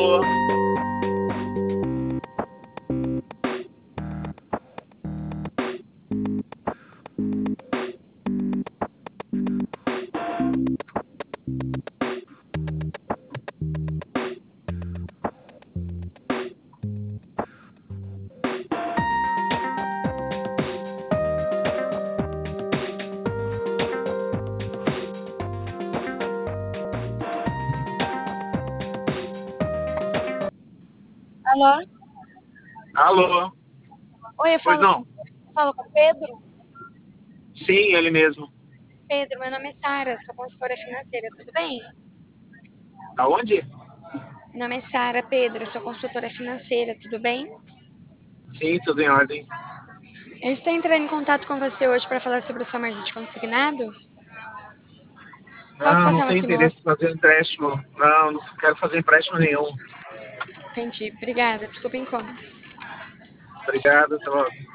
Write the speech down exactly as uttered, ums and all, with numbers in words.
Alô? Alô? Alô? Oi, eu Pois falo, não? falo com o Pedro? Sim, ele mesmo. Pedro, meu nome é Sara, sou consultora financeira, tudo bem? Aonde? Meu nome é Sara, Pedro, sou consultora financeira, tudo bem? Sim, tudo em ordem. Eu estou entrando em contato com você hoje para falar sobre o seu margem de consignado. Posso Não, não passar uma tenho interesse simulação? em fazer empréstimo. Não, não quero fazer empréstimo nenhum. Entendi, obrigada, desculpa o incômodo. Obrigado, até logo.